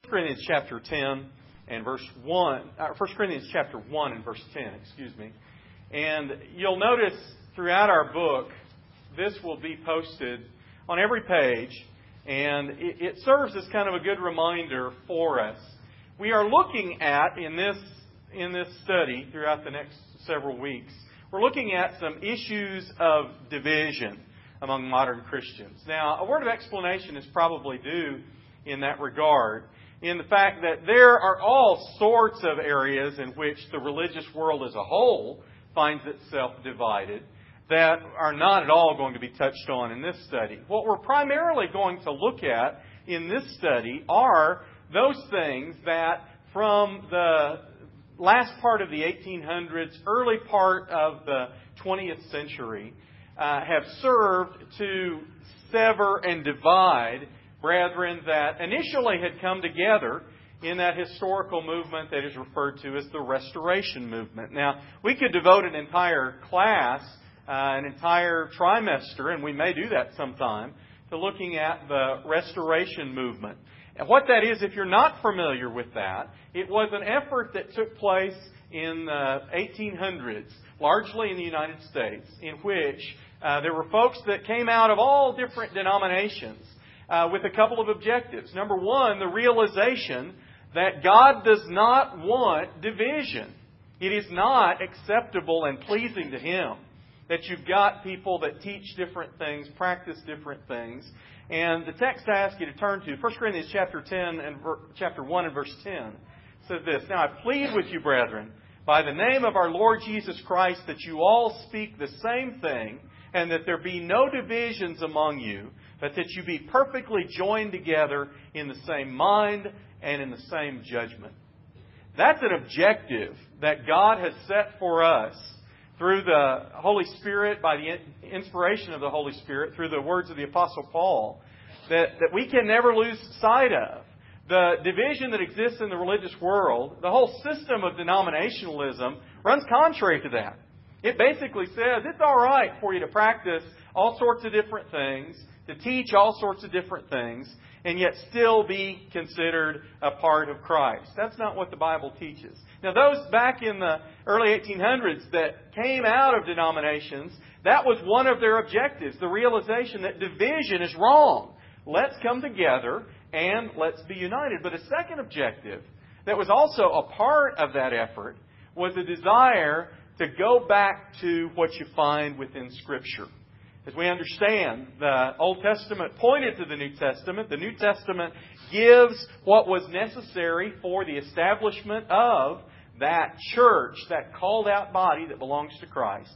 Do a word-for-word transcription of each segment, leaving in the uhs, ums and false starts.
Corinthians chapter ten and verse one, uh, First Corinthians chapter one and verse ten, excuse me. And you'll notice throughout our book, this will be posted on every page, and it, it serves as kind of a good reminder for us. We are looking at, in this, in this study throughout the next several weeks, we're looking at some issues of division among modern Christians. Now, a word of explanation is probably due in that regard, in the fact that there are all sorts of areas in which the religious world as a whole finds itself divided that are not at all going to be touched on in this study. What we're primarily going to look at in this study are those things that from the last part of the eighteen hundreds, early part of the twentieth century, uh, have served to sever and divide brethren that initially had come together in that historical movement that is referred to as the Restoration Movement. Now, we could devote an entire class, uh, an entire trimester, and we may do that sometime, to looking at the Restoration Movement. And what that is, if you're not familiar with that, it was an effort that took place in the eighteen hundreds, largely in the United States, in which uh, there were folks that came out of all different denominations uh, with a couple of objectives. Number one, the realization that God does not want division. It is not acceptable and pleasing to Him that you've got people that teach different things, practice different things. And the text I ask you to turn to, First Corinthians chapter ten and ver- chapter one and verse ten, says this: "Now I plead with you, brethren, by the name of our Lord Jesus Christ, that you all speak the same thing, and that there be no divisions among you, but that you be perfectly joined together in the same mind and in the same judgment." That's an objective that God has set for us through the Holy Spirit, by the inspiration of the Holy Spirit, through the words of the Apostle Paul, that, that we can never lose sight of. The division that exists in the religious world, the whole system of denominationalism, runs contrary to that. It basically says it's all right for you to practice all sorts of different things, to teach all sorts of different things, and yet still be considered a part of Christ. That's not what the Bible teaches. Now, those back in the early eighteen hundreds that came out of denominations, that was one of their objectives, the realization that division is wrong. Let's come together and let's be united. But a second objective that was also a part of that effort was a desire to go back to what you find within Scripture. As we understand, the Old Testament pointed to the New Testament. The New Testament gives what was necessary for the establishment of that church, that called out body that belongs to Christ.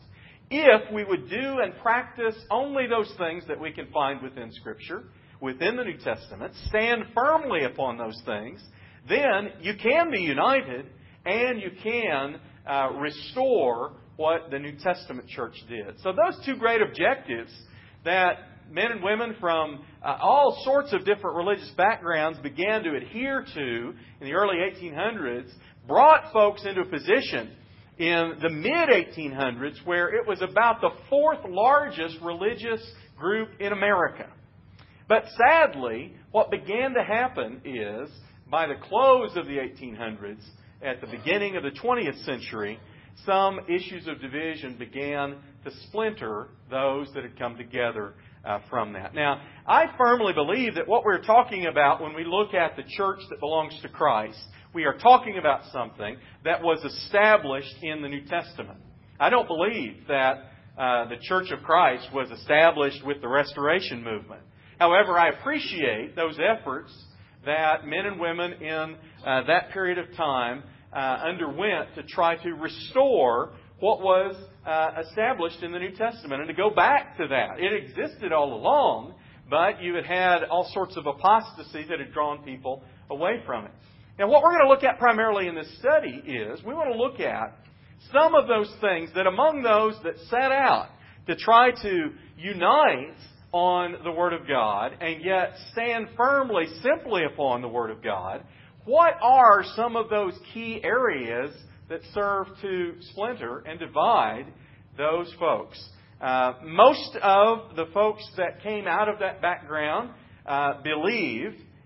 If we would do and practice only those things that we can find within Scripture, within the New Testament, stand firmly upon those things, then you can be united and you can uh, restore what the New Testament church did. So those two great objectives that men and women from uh, all sorts of different religious backgrounds began to adhere to in the early eighteen hundreds brought folks into a position in the mid eighteen hundreds where it was about the fourth largest religious group in America. But sadly, what began to happen is, by the close of the eighteen hundreds, at the beginning of the twentieth century, some issues of division began to splinter those that had come together uh, from that. Now, I firmly believe that what we're talking about when we look at the church that belongs to Christ, we are talking about something that was established in the New Testament. I don't believe that uh, the Church of Christ was established with the Restoration Movement. However, I appreciate those efforts that men and women in uh, that period of time Uh, underwent to try to restore what was uh, established in the New Testament and to go back to that. It existed all along, but you had had all sorts of apostasy that had drawn people away from it. Now, what we're going to look at primarily in this study is we want to look at some of those things that among those that set out to try to unite on the Word of God and yet stand firmly simply upon the Word of God, what are some of those key areas that serve to splinter and divide those folks? Uh, most of the folks that came out of that background uh, believed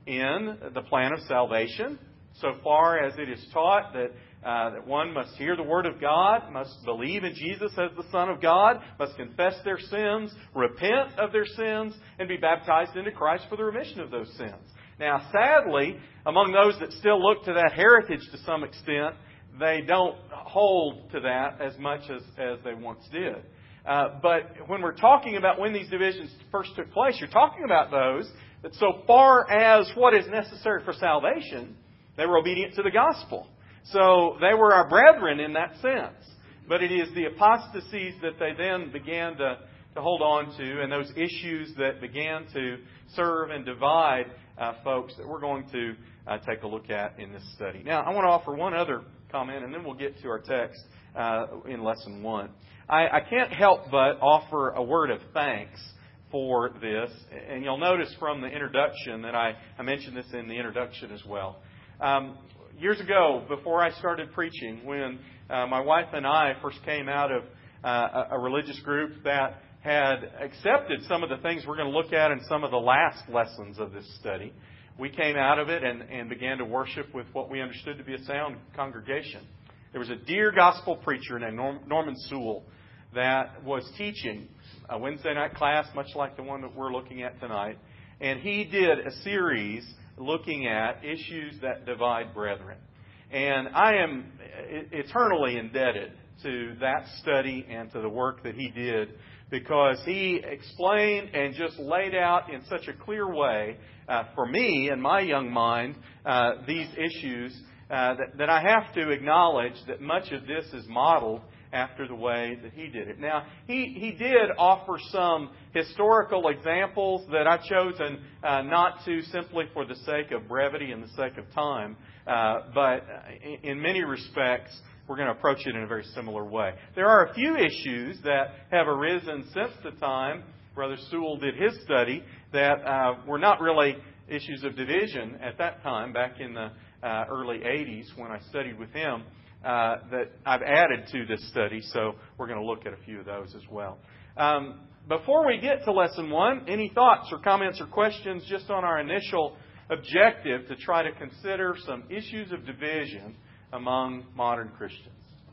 in the plan of salvation, so far as it is taught that uh, that one must hear the Word of God, must believe in Jesus as the Son of God, must confess their sins, repent of their sins, and be baptized into Christ for the remission of those sins. Now, sadly, among those that still look to that heritage to some extent, they don't hold to that as much as, as they once did. Uh, but when we're talking about when these divisions first took place, you're talking about those that so far as what is necessary for salvation, they were obedient to the gospel. So they were our brethren in that sense. But it is the apostasies that they then began to, to hold on to, and those issues that began to serve and divide uh, folks that we're going to uh, take a look at in this study. Now, I want to offer one other comment, and then we'll get to our text uh, in Lesson one. I, I can't help but offer a word of thanks for this. And you'll notice from the introduction that I, I mentioned this in the introduction as well. Um, years ago, before I started preaching, when uh, my wife and I first came out of uh, a religious group that had accepted some of the things we're going to look at in some of the last lessons of this study, we came out of it and, and began to worship with what we understood to be a sound congregation. There was a dear gospel preacher named Norm, Norman Sewell that was teaching a Wednesday night class, much like the one that we're looking at tonight. And he did a series looking at issues that divide brethren. And I am eternally indebted to that study and to the work that he did, because he explained and just laid out in such a clear way uh, for me and my young mind uh, these issues uh, that, that I have to acknowledge that much of this is modeled after the way that he did it. Now, he, he did offer some historical examples that I've chosen uh, not to simply for the sake of brevity and the sake of time, uh, but in, in many respects, we're going to approach it in a very similar way. There are a few issues that have arisen since the time Brother Sewell did his study that uh, were not really issues of division at that time, back in the uh, early eighties when I studied with him. Uh, that I've added to this study, so we're going to look at a few of those as well. Um, before we get to Lesson one, any thoughts or comments or questions just on our initial objective to try to consider some issues of division among modern Christians?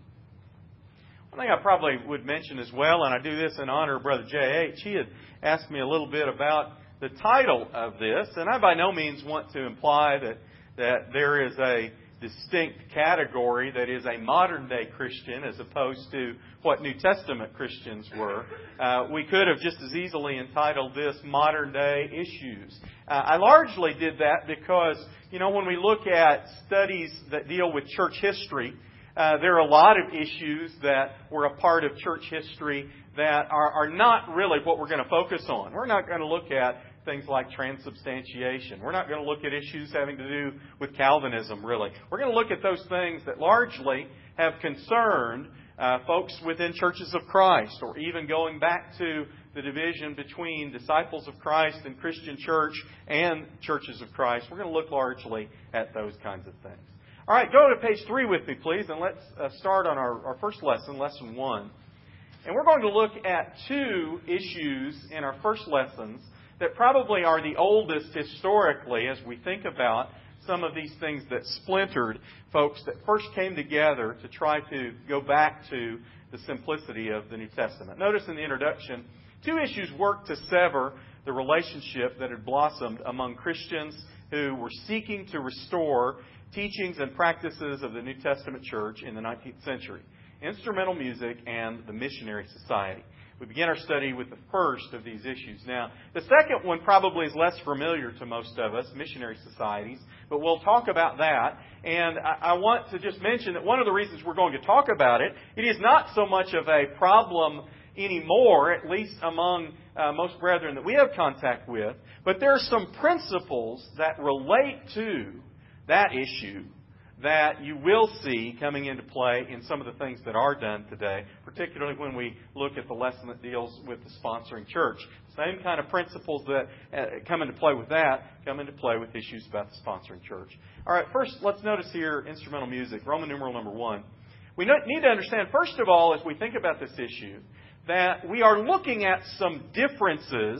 One thing I probably would mention as well, and I do this in honor of Brother J H, he had asked me a little bit about the title of this, and I by no means want to imply that, that there is a distinct category that is a modern-day Christian as opposed to what New Testament Christians were. Uh, we could have just as easily entitled this Modern-Day Issues. Uh, I largely did that because, you know, when we look at studies that deal with church history, uh, there are a lot of issues that were a part of church history that are, are not really what we're going to focus on. We're not going to look at things like transubstantiation. We're not going to look at issues having to do with Calvinism, really. We're going to look at those things that largely have concerned uh, folks within churches of Christ, or even going back to the division between disciples of Christ and Christian church and churches of Christ. We're going to look largely at those kinds of things. All right, go to page three with me, please, and let's uh, start on our, our first lesson, lesson one. And we're going to look at two issues in our first lessons that probably are the oldest historically as we think about some of these things that splintered folks that first came together to try to go back to the simplicity of the New Testament. Notice in the introduction, two issues worked to sever the relationship that had blossomed among Christians who were seeking to restore teachings and practices of the New Testament church in the nineteenth century: instrumental music and the missionary society. We begin our study with the first of these issues. Now, the second one probably is less familiar to most of us, missionary societies, but we'll talk about that. And I, I want to just mention that one of the reasons we're going to talk about it, it is not so much of a problem anymore, at least among uh, most brethren that we have contact with, but there are some principles that relate to that issue that you will see coming into play in some of the things that are done today, particularly when we look at the lesson that deals with the sponsoring church. Same kind of principles that uh, come into play with that come into play with issues about the sponsoring church. All right, first let's notice here instrumental music, Roman numeral number one. We need to understand, first of all, as we think about this issue, that we are looking at some differences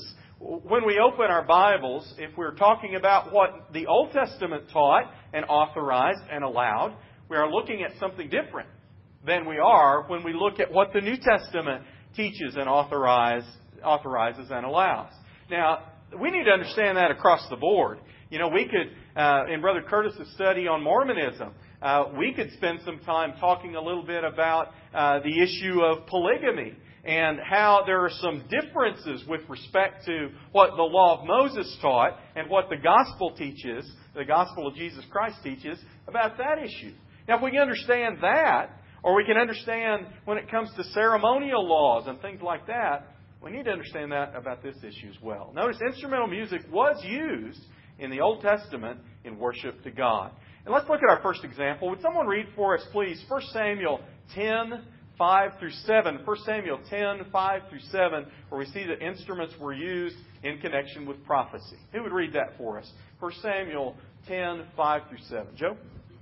when we open our Bibles, if we're talking about what the Old Testament taught and authorized and allowed, we are looking at something different than we are when we look at what the New Testament teaches and authorize, authorizes and allows. Now, we need to understand that across the board. You know, we could, uh, in Brother Curtis's study on Mormonism, uh, we could spend some time talking a little bit about uh, the issue of polygamy and how there are some differences with respect to what the law of Moses taught and what the gospel teaches, the gospel of Jesus Christ teaches about that issue. Now, if we can understand that, or we can understand when it comes to ceremonial laws and things like that, we need to understand that about this issue as well. Notice instrumental music was used in the Old Testament in worship to God. And let's look at our first example. Would someone read for us, please, First Samuel ten, five through seven. First Samuel ten, five through seven, where we see that instruments were used in connection with prophecy. Who would read that for us? First Samuel ten, five through seven. Joe?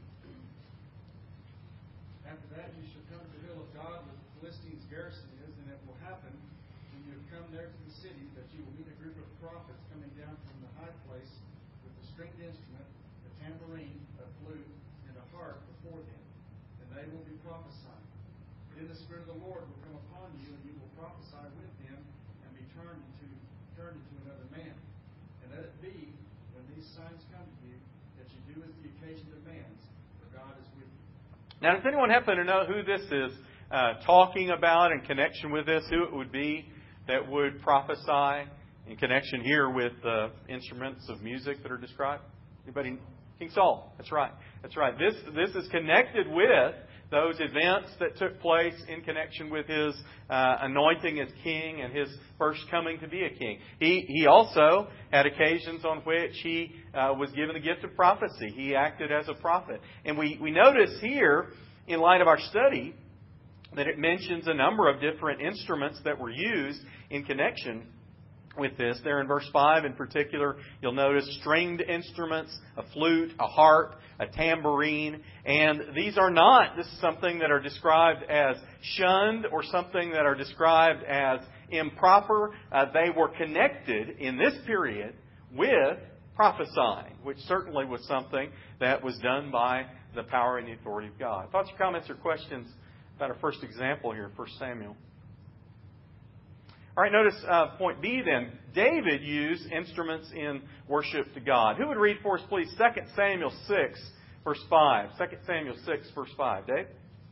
After that you shall come to the hill of God where the Philistines' garrison is, and it will happen when you have come there to the city that you will meet a group of prophets coming down from the high place with a stringed instrument, a tambourine, a flute, and a harp before them, and they will be prophesying. Then the Spirit of the Lord will come upon you, and you will prophesy with them, and be turned into turned into another man. And let it be, when these signs come to you, that you do as the occasion demands, for God is with you. Now, does anyone happen to know who this is uh, talking about in connection with this? Who it would be that would prophesy in connection here with the uh, instruments of music that are described? Anybody? King Saul. That's right. That's right. This this is connected with those events that took place in connection with his uh, anointing as king and his first coming to be a king. He he also had occasions on which he uh, was given the gift of prophecy. He acted as a prophet. And we, we notice here, in light of our study, that it mentions a number of different instruments that were used in connection with this. There in verse five in particular, you'll notice stringed instruments, a flute, a harp, a tambourine. And these are not, this is something that are described as shunned or something that are described as improper. Uh, they were connected in this period with prophesying, which certainly was something that was done by the power and the authority of God. Thoughts or comments or questions about our first example here, First Samuel? All right, notice uh, point B then. David used instruments in worship to God. Who would read for us, please, Second Samuel six, verse five. Second Samuel six, verse five. Dave?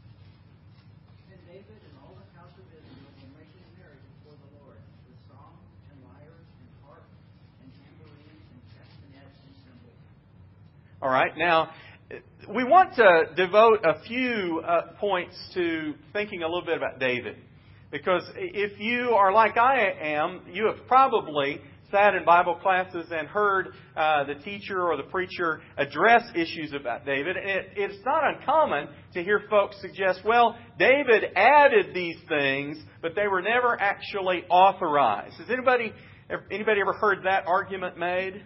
And David and all the house of Israel were making merry before the Lord with songs and lyres and harps and tambourines and castanets and cymbals. All right, now, we want to devote a few uh, points to thinking a little bit about David. Because if you are like I am, you have probably sat in Bible classes and heard uh, the teacher or the preacher address issues about David. And it, it's not uncommon to hear folks suggest, well, David added these things, but they were never actually authorized. Has anybody, anybody ever heard that argument made?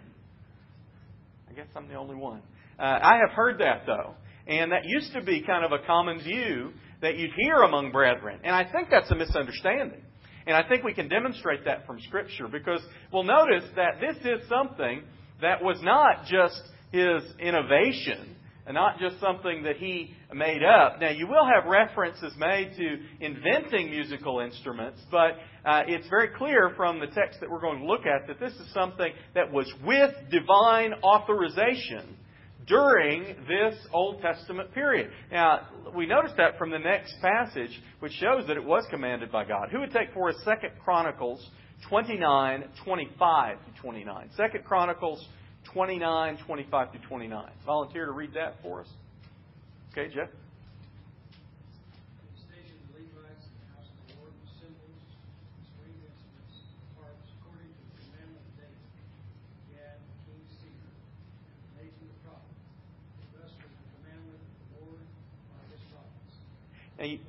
I guess I'm the only one. Uh, I have heard that, though. And that used to be kind of a common view that you'd hear among brethren. And I think that's a misunderstanding. And I think we can demonstrate that from Scripture, because we'll notice that this is something that was not just his innovation and not just something that he made up. Now, you will have references made to inventing musical instruments, but uh, it's very clear from the text that we're going to look at that this is something that was with divine authorization during this Old Testament period. Now, we notice that from the next passage, which shows that it was commanded by God. Who would take for us Second Chronicles twenty-nine, twenty-five to twenty-nine? Second Chronicles twenty-nine, twenty-five to twenty-nine. Volunteer to read that for us? Okay, Jeff? And you,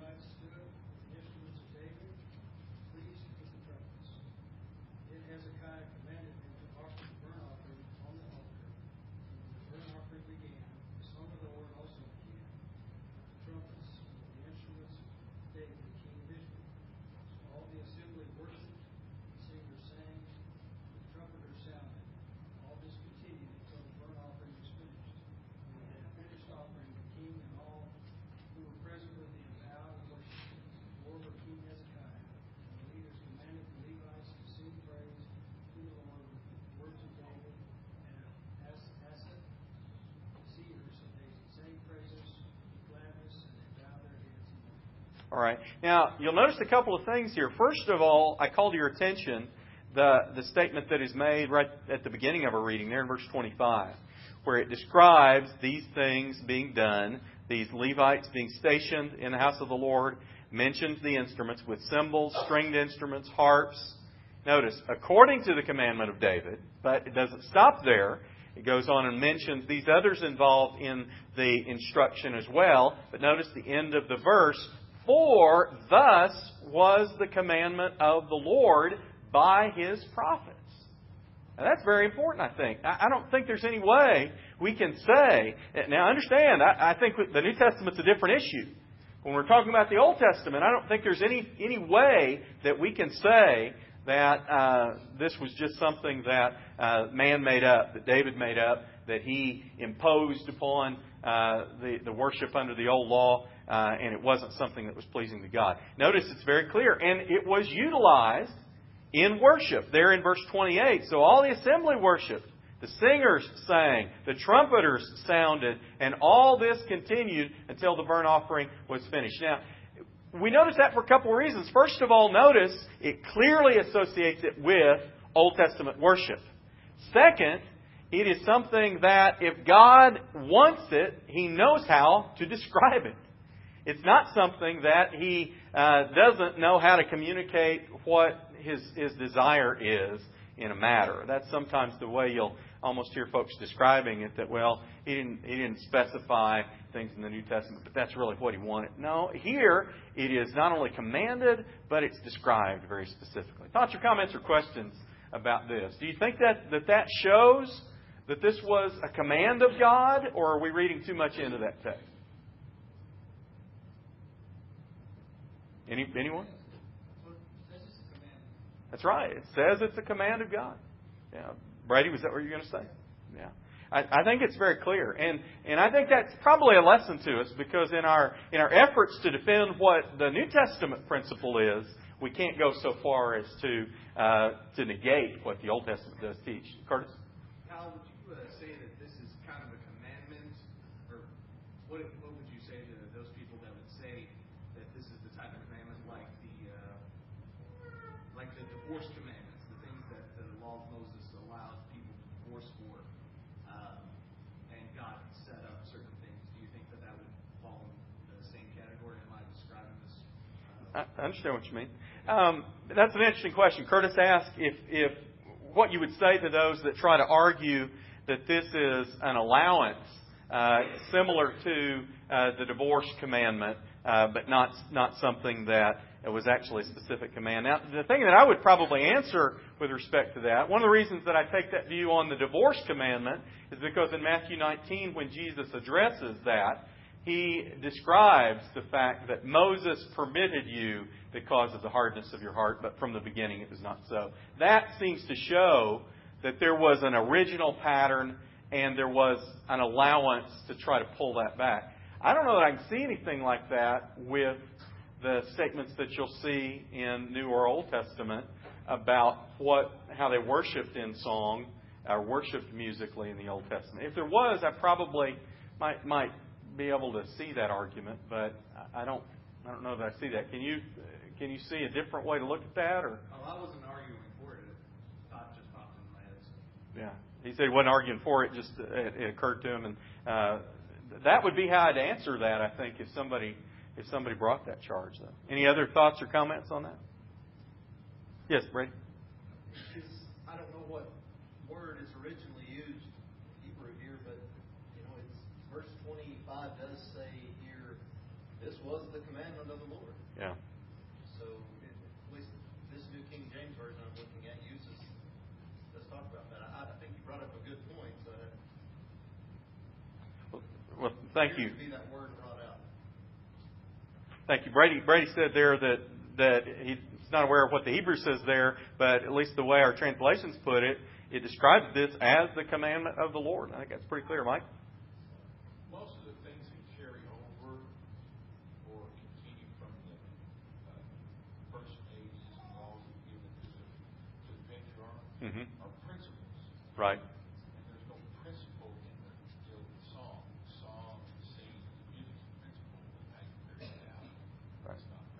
All right. Now, you'll notice a couple of things here. First of all, I call to your attention the, the statement that is made right at the beginning of our reading there in verse twenty-five, where it describes these things being done, these Levites being stationed in the house of the Lord, mentions the instruments with cymbals, stringed instruments, harps. Notice, according to the commandment of David, but it doesn't stop there. It goes on and mentions these others involved in the instruction as well. But notice the end of the verse, for thus was the commandment of the Lord by His prophets. Now that's very important, I think. I don't think there's any way we can say... Now understand, I think the New Testament's a different issue. When we're talking about the Old Testament, I don't think there's any, any way that we can say that uh, this was just something that uh, man made up, that David made up, that he imposed upon uh, the, the worship under the old law, uh, and it wasn't something that was pleasing to God. Notice it's very clear, and it was utilized in worship there in verse twenty-eight. So all the assembly worshiped, the singers sang, the trumpeters sounded, and all this continued until the burnt offering was finished. Now, we notice that for a couple of reasons. First of all, notice it clearly associates it with Old Testament worship. Second, it is something that if God wants it, He knows how to describe it. It's not something that He uh, doesn't know how to communicate what His, His desire is in a matter. That's sometimes the way you'll almost hear folks describing it, that, well, he didn't, he didn't specify things in the New Testament, but that's really what He wanted. No, here it is not only commanded, but it's described very specifically. Thoughts or comments or questions about this? Do you think that that, that shows that this was a command of God, or are we reading too much into that text? Any, anyone? That's right. It says it's a command of God. Yeah. Brady, was that what you were going to say? Yeah. I, I think it's very clear. And and I think that's probably a lesson to us, because in our in our efforts to defend what the New Testament principle is, we can't go so far as to uh, to negate what the Old Testament does teach. Curtis? How would you uh, say that this is kind of a commandment? Or what, what would you say to those people that would say that this is the type of commandment like the uh, like the divorce commandments, the things that the law of Moses allows people to divorce for, um, and God set up certain things? Do you think that that would fall in the same category? Am I describing this? Uh, I understand what you mean. Um, that's an interesting question. Curtis asked if, if what you would say to those that try to argue that this is an allowance uh, similar to uh, the divorce commandment, uh, but not not something that it was actually a specific command. Now, the thing that I would probably answer with respect to that, one of the reasons that I take that view on the divorce commandment is because in Matthew nineteen, when Jesus addresses that, He describes the fact that Moses permitted you because of the hardness of your heart, but from the beginning it was not so. That seems to show that there was an original pattern and there was an allowance to try to pull that back. I don't know that I can see anything like that with the statements that you'll see in New or Old Testament about what how they worshipped in song or worshipped musically in the Old Testament. If there was, I probably might might be able to see that argument, but I don't I don't know that I see that. Can you can you see a different way to look at that? Or oh, I wasn't arguing for it. The thought just popped in my head. So. Yeah, he said he wasn't arguing for it. Just it, it occurred to him, and uh, that would be how I'd answer that. I think if somebody if somebody brought that charge, though. Any other thoughts or comments on that? Yes, Brady. I don't know what word is originally used Hebrew here, but you know, it's verse twenty-five does say here, "This was the commandment of the Lord." Yeah. So, it, at least this New King James version I'm looking at uses. Let's talk about that. I, I think you brought up a good point. So well, well, thank you. To be that word brought out. Thank you, Brady. Brady said there that that he's not aware of what the Hebrew says there, but at least the way our translations put it, it describes this as the commandment of the Lord. I think that's pretty clear, Mike. Most of the things that carry over or continue from the uh, first ages and laws given to the, to the patriarch Mm-hmm. are principles. Right. And there's no principle in the deal with song. Song and singing, the music is principle, and how you carry it out. Right. It's not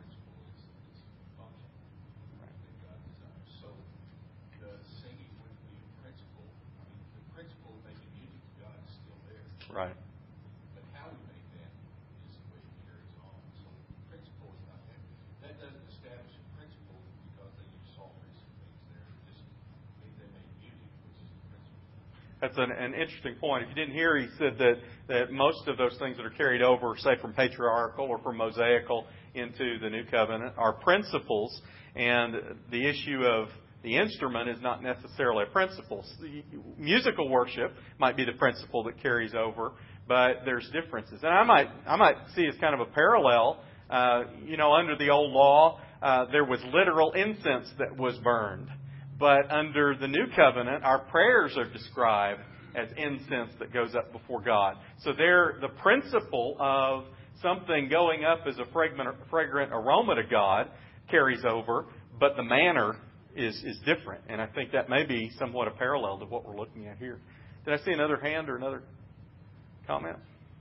Right. But how we make that is the way it carries on. So the principle is not that. That doesn't establish a principle because they use psalteries and things there. It just maybe they make music, which is the principle. That's an, an interesting point. If you didn't hear, he said that, that most of those things that are carried over, say from patriarchal or from Mosaical into the New Covenant, are principles, and the issue of the instrument is not necessarily a principle. Musical worship might be the principle that carries over, but there's differences. And I might I might see as kind of a parallel. Uh, you know, under the old law, uh, there was literal incense that was burned. But under the New Covenant, our prayers are described as incense that goes up before God. So there, the principle of something going up as a fragrant, fragrant aroma to God carries over, but the manner is, is different. And I think that may be somewhat a parallel to what we're looking at here. Did I see another hand or another comment?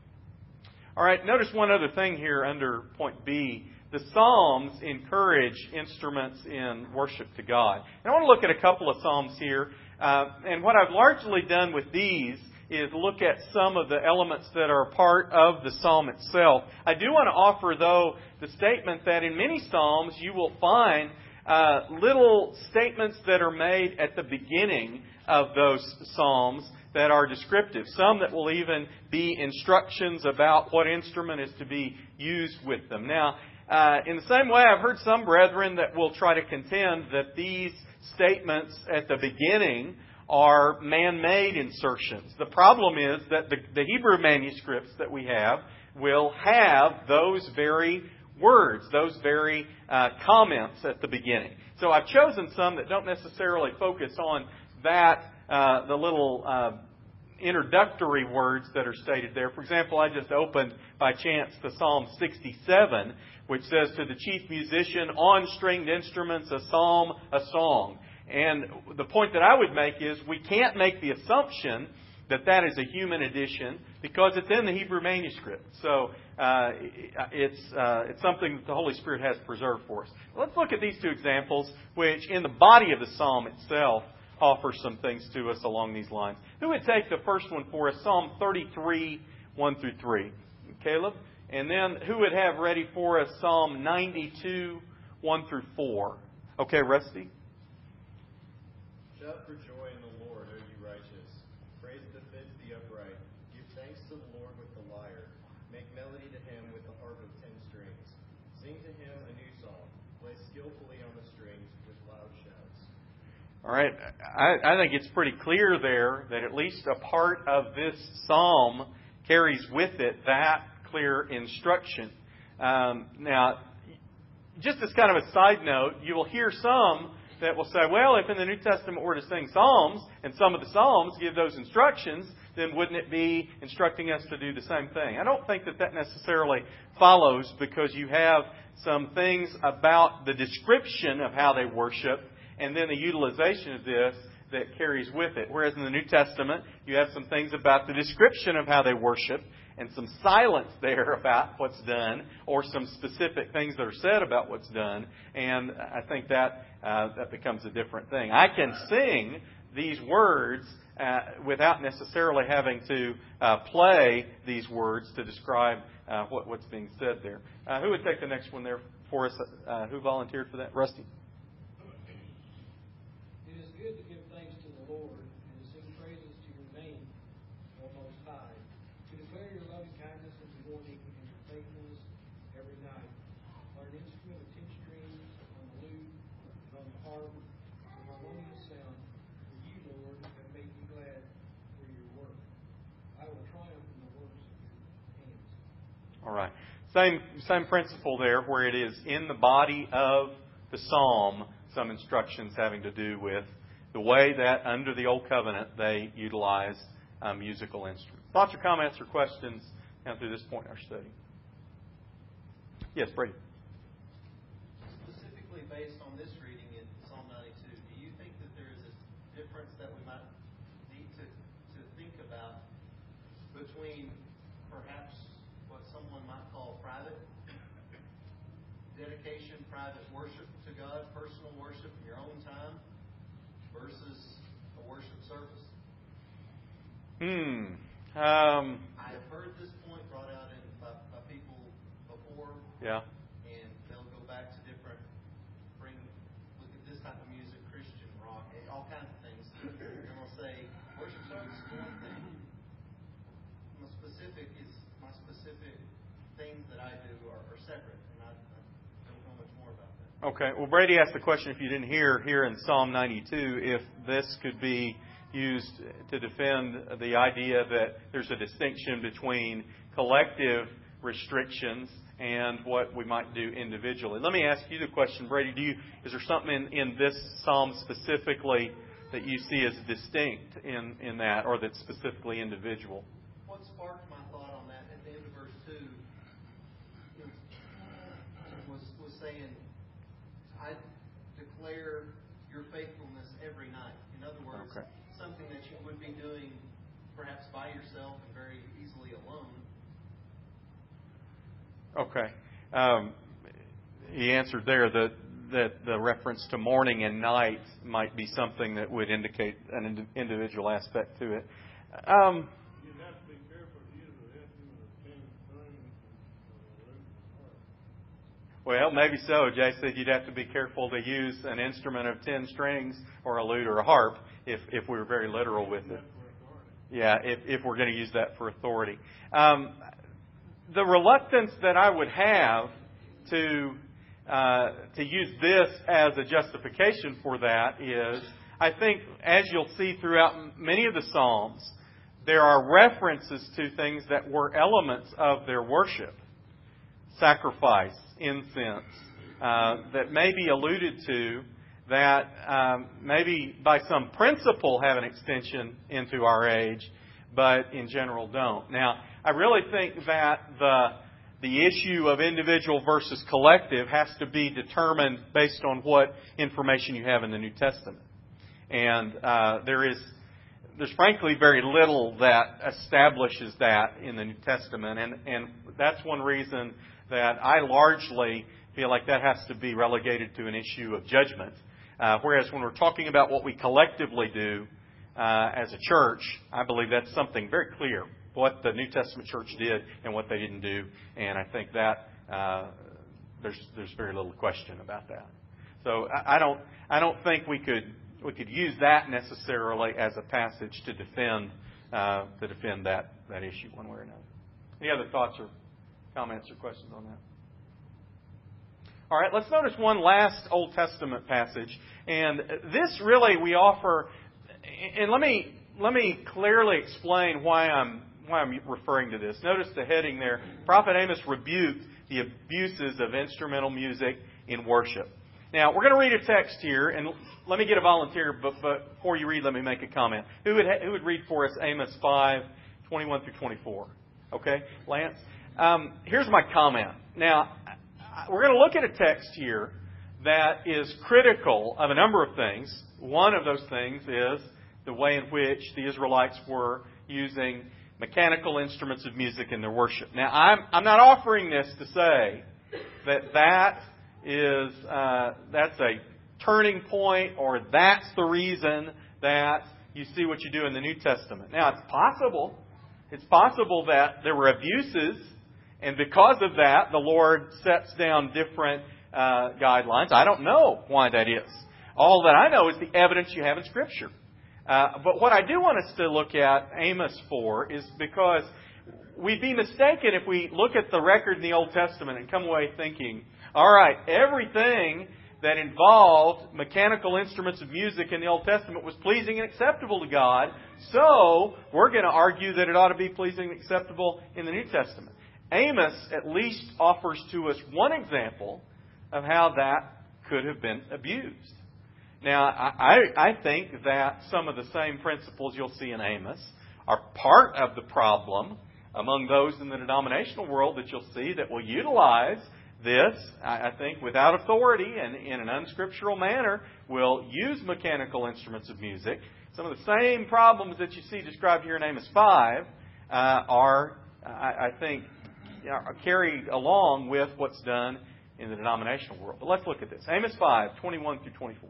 All right, notice one other thing here under point B. The Psalms encourage instruments in worship to God. And I want to look at a couple of Psalms here. Uh, and what I've largely done with these is look at some of the elements that are part of the Psalm itself. I do want to offer, though, the statement that in many Psalms you will find uh, little statements that are made at the beginning of those Psalms that are descriptive. Some that will even be instructions about what instrument is to be used with them. Now, uh, in the same way, I've heard some brethren that will try to contend that these statements at the beginning are man-made insertions. The problem is that the, the Hebrew manuscripts that we have will have those very words, those very uh, comments at the beginning. So I've chosen some that don't necessarily focus on that, uh, the little uh, introductory words that are stated there. For example, I just opened by chance to Psalm sixty-seven, which says, to the chief musician, on stringed instruments, a psalm, a song. And the point that I would make is we can't make the assumption that that is a human addition because it's in the Hebrew manuscript. So uh, it's uh, it's something that the Holy Spirit has preserved for us. Let's look at these two examples, which in the body of the psalm itself offer some things to us along these lines. Who would take the first one for us? Psalm thirty-three, one through three. Caleb? And then who would have ready for us Psalm ninety-two, one through four? Okay, Rusty? Shout for joy in the Lord, O you righteous. Praise befits the upright. Give thanks to the Lord with the lyre. Make melody to Him with the harp of ten strings. Sing to Him a new song. Play skillfully on the strings with loud shouts. All right. I, I think it's pretty clear there that at least a part of this psalm carries with it that clear instruction. Um, now, just as kind of a side note, you will hear some that will say, well, if in the New Testament we're to sing psalms, and some of the psalms give those instructions, then wouldn't it be instructing us to do the same thing? I don't think that that necessarily follows, because you have some things about the description of how they worship and then the utilization of this that carries with it. Whereas in the New Testament, you have some things about the description of how they worship and some silence there about what's done, or some specific things that are said about what's done. And I think that uh, that becomes a different thing. I can sing these words uh, without necessarily having to uh, play these words to describe uh, what, what's being said there. Uh, who would take the next one there for us? Uh, who volunteered for that? Rusty. It is good to give thanks to the Lord and to sing praises to your name, O Most High, to declare your loving kindness in the morning and your faithfulness every night. On an instrument of ten strings, on the lute, and on the harp, and harmonious sound, for you, Lord, have made me glad for your work. I will triumph in the works of your hands. All right. Same same principle there, where it is in the body of the psalm, some instructions having to do with the way that under the Old Covenant they utilized uh, musical instruments. Thoughts or comments or questions down through this point in our study? Yes, Brady. Specifically based on this reading in Psalm ninety-two, do you think that there is a difference that we might need to, to think about between perhaps what someone might call private dedication, private worship to God, personal worship in your own time, versus a worship service? Hmm. Um, that heard this point brought out in, by, by people before. Yeah. And they'll go back to different, bring, look at this type of music, Christian rock, all kinds of things. And they'll say, worship service is one thing. My specific is, my specific things that I do are, are separate, and I, I don't know much more about that. Okay. Well, Brady asked the question, if you didn't hear here in Psalm ninety-two, if this could be used to defend the idea that there's a distinction between collective restrictions and what we might do individually. Let me ask you the question, Brady. Do you is there something in, in this psalm specifically that you see as distinct in, in that, or that's specifically individual? What sparked my thought on that at the end of verse two was was saying, I declare your faithfulness every night. In other words, okay. something that you would be doing perhaps by yourself and very easily alone. Okay. Um, he answered there that, that the reference to morning and night might be something that would indicate an ind- individual aspect to it. Um, You'd have to be careful to use an instrument of ten strings and a lute or harp. Well, maybe so. Jay said you'd have to be careful to use an instrument of ten strings or a lute or a harp if, if we were very literal with it. Yeah, if, if we're going to use that for authority. Um, the reluctance that I would have to uh, to use this as a justification for that is, I think, as you'll see throughout many of the Psalms, there are references to things that were elements of their worship. Sacrifice, incense, uh, that may be alluded to, that um, maybe by some principle have an extension into our age, but in general don't. Now, I really think that the the issue of individual versus collective has to be determined based on what information you have in the New Testament. And uh, there is there's frankly very little that establishes that in the New Testament, and and that's one reason that I largely feel like that has to be relegated to an issue of judgment. Uh, whereas when we're talking about what we collectively do uh, as a church, I believe that's something very clear, what the New Testament church did and what they didn't do. And I think that uh, there's there's very little question about that. So I, I don't I don't think we could we could use that necessarily as a passage to defend uh, to defend that, that issue one way or another. Any other thoughts or comments or questions on that? All right, let's notice one last Old Testament passage, and this really we offer. And let me let me clearly explain why I'm why I'm referring to this. Notice the heading there: Prophet Amos rebuked the abuses of instrumental music in worship. Now we're going to read a text here, and let me get a volunteer. But, but before you read, let me make a comment. Who would who would read for us Amos five twenty-one through twenty-four? Okay, Lance. Um, here's my comment. Now, we're going to look at a text here that is critical of a number of things. One of those things is the way in which the Israelites were using mechanical instruments of music in their worship. Now, I'm, I'm not offering this to say that that is uh, that's a turning point or that's the reason that you see what you do in the New Testament. Now, it's possible. It's possible that there were abuses, and because of that, the Lord sets down different uh, guidelines. I don't know why that is. All that I know is the evidence you have in Scripture. Uh, but what I do want us to look at Amos for is because we'd be mistaken if we look at the record in the Old Testament and come away thinking, all right, everything that involved mechanical instruments of music in the Old Testament was pleasing and acceptable to God, so we're going to argue that it ought to be pleasing and acceptable in the New Testament. Amos at least offers to us one example of how that could have been abused. Now, I, I think that some of the same principles you'll see in Amos are part of the problem among those in the denominational world that you'll see that will utilize this, I think, without authority and in an unscriptural manner, will use mechanical instruments of music. Some of the same problems that you see described here in Amos five uh, are, I, I think, are carried along with what's done in the denominational world. But let's look at this. Amos five, twenty-one through twenty-four.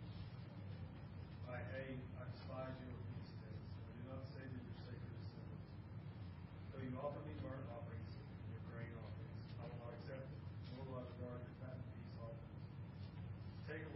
I hate, I despise your feast days. I do not savor your sacred assemblies. Though you offer me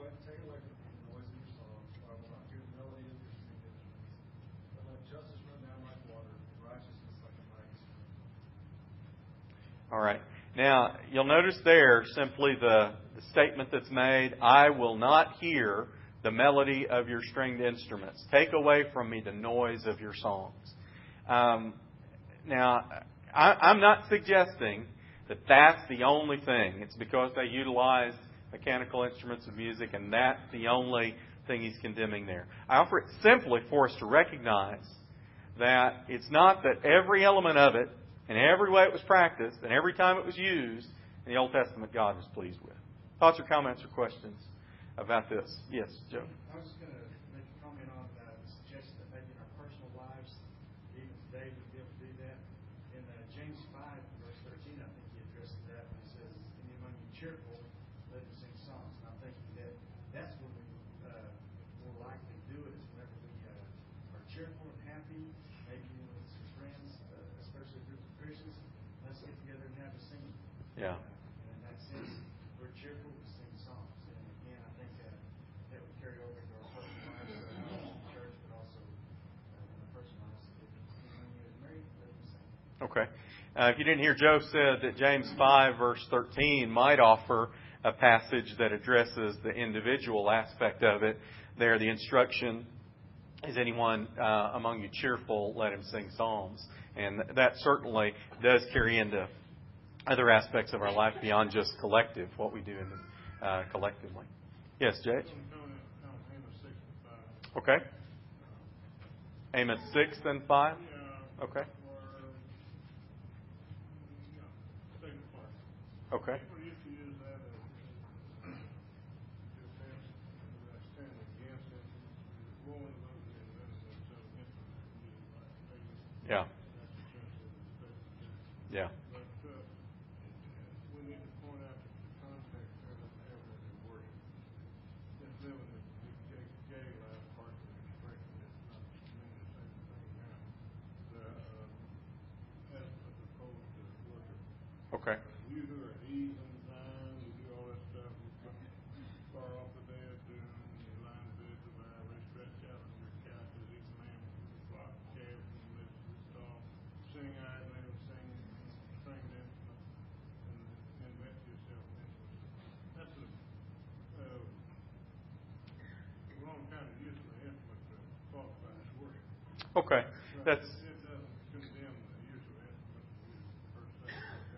away, take away from me the noise of your songs, for I will not hear the melody of your stringed instruments. But let justice run down like water, and righteousness like a mighty stream. All right. Now, you'll notice there simply the, the statement that's made, I will not hear the melody of your stringed instruments. Take away from me the noise of your songs. Um, now, I, I'm not suggesting that that's the only thing. It's because they utilized mechanical instruments of music and that's the only thing he's condemning there. I offer it simply for us to recognize that it's not that every element of it and every way it was practiced and every time it was used in the Old Testament God was pleased with. Thoughts or comments or questions about this? Yes, Joe. I was just going to make a comment on uh, the suggestion that maybe in our personal lives, even today, we'd be able to do that. In uh, James five, verse thirteen, I think he addresses that when he says, "Any among you cheerful, let him sing songs." And I'm thinking that that's when we uh, more likely do it, is whenever we uh, are cheerful and happy, maybe even with some friends, uh, especially a group of Christians. Let's get together and have a singing. Yeah. Uh, and in that sense, we're cheerful to sing songs. And again, I think uh, that would carry over into our personal lives, uh, not only in church, but also uh, in our personal lives. If anyone you is married, let them sing. Okay. Uh, if you didn't hear, Joe said that James five, verse thirteen might offer a passage that addresses the individual aspect of it. There, the instruction, is anyone uh, among you cheerful, let him sing psalms. And that certainly does carry into other aspects of our life beyond just collective, what we do in the, uh, collectively. Yes, Jay? Okay. Amos six and five? Okay. Okay. Yeah. Yeah. But uh, we need to point out that the context of it in worship. It's living the gay, gay life part of the expression. It's not mean the same thing now. The, uh, as, as opposed to worship. Okay. Uh, you who are heathens, and you do all that stuff. You come far off the day of doom. You lie in bed of ivory, stretch out on your couches, eat lamb from the flock, calves from the midst of the stall, sing idly and sing stringed instruments, and invent yourself instruments. That's a uh, wrong kind of use of the instrument to qualify as worship. Okay. But That's it doesn't condemn the use of instruments per se.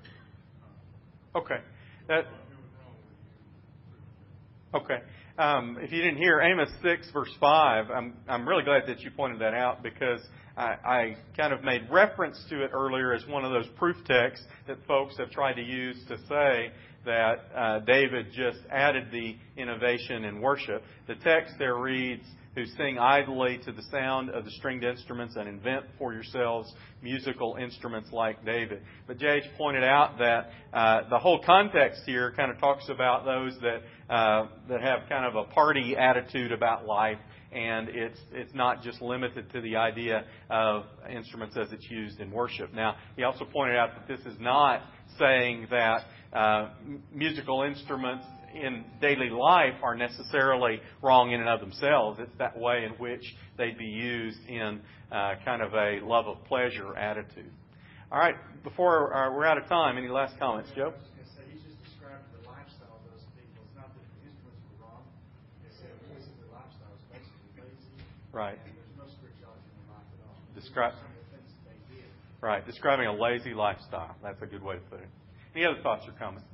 okay. That It was wrong with you. okay. Um, if you didn't hear Amos six verse five, I'm I'm really glad that you pointed that out because I, I kind of made reference to it earlier as one of those proof texts that folks have tried to use to say that uh, David just added the innovation in worship. The text there reads, "Who sing idly to the sound of the stringed instruments and invent for yourselves musical instruments like David." But J H pointed out that uh, the whole context here kind of talks about those that uh, that have kind of a party attitude about life, and it's it's not just limited to the idea of instruments as it's used in worship. Now, he also pointed out that this is not saying that uh, musical instruments in daily life are necessarily wrong in and of themselves. It's that way in which they'd be used in uh, kind of a love of pleasure attitude. All right, before uh, we're out of time, any last comments, Joe? I was just going to say, he's just describing the lifestyle of those people. It's not that the instruments were wrong. It's that basically the lifestyle is basically lazy. Right. And there's no spirituality in their life at all. Describe. Some of the things that they did. Right, describing a lazy lifestyle. That's a good way to put it. Any other thoughts or comments?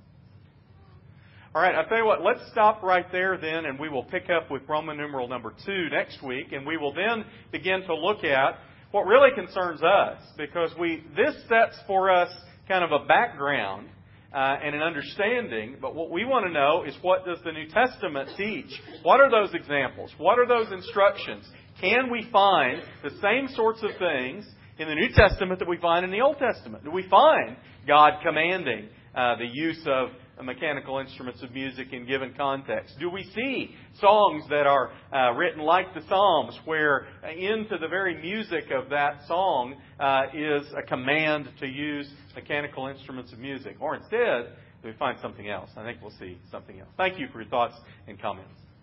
All right, I'll tell you what, let's stop right there then, and we will pick up with Roman numeral number two next week, and we will then begin to look at what really concerns us, because we this sets for us kind of a background uh, and an understanding, but what we want to know is, what does the New Testament teach? What are those examples? What are those instructions? Can we find the same sorts of things in the New Testament that we find in the Old Testament? Do we find God commanding uh, the use of mechanical instruments of music in given context? Do we see songs that are uh, written like the Psalms, where into the very music of that song uh, is a command to use mechanical instruments of music? Or instead, do we find something else? I think we'll see something else. Thank you for your thoughts and comments.